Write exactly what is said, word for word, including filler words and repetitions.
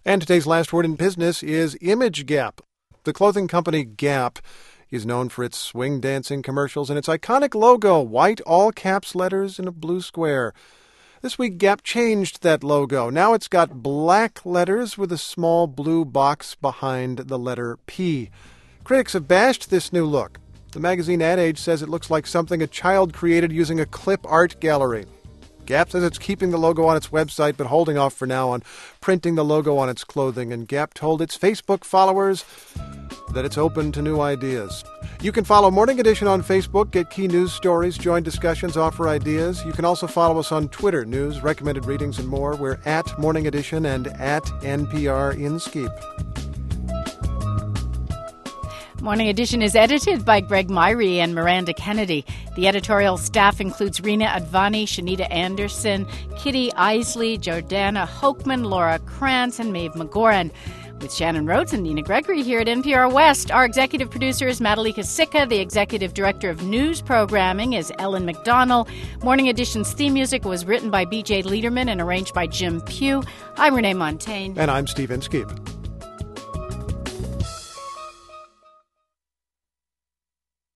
And today's last word in business is Image Gap. The clothing company Gap is known for its swing dancing commercials and its iconic logo, white all-caps letters in a blue square. This week, Gap changed that logo. Now it's got black letters with a small blue box behind the letter P. Critics have bashed this new look. The magazine Ad Age says it looks like something a child created using a clip art gallery. Gap says it's keeping the logo on its website, but holding off for now on printing the logo on its clothing. And Gap told its Facebook followers that it's open to new ideas. You can follow Morning Edition on Facebook, get key news stories, join discussions, offer ideas. You can also follow us on Twitter, news, recommended readings, and more. We're at Morning Edition and at N P R InSkeep. Morning Edition is edited by Greg Myrie and Miranda Kennedy. The editorial staff includes Rena Advani, Shanita Anderson, Kitty Isley, Jordana Hochman, Laura Krantz, and Maeve McGoran. With Shannon Rhodes and Nina Gregory here at N P R West. Our executive producer is Madalika Sikka. The executive director of news programming is Ellen McDonnell. Morning Edition's theme music was written by B J Liederman and arranged by Jim Pugh. I'm Renee Montaigne. And I'm Steve InSkeep.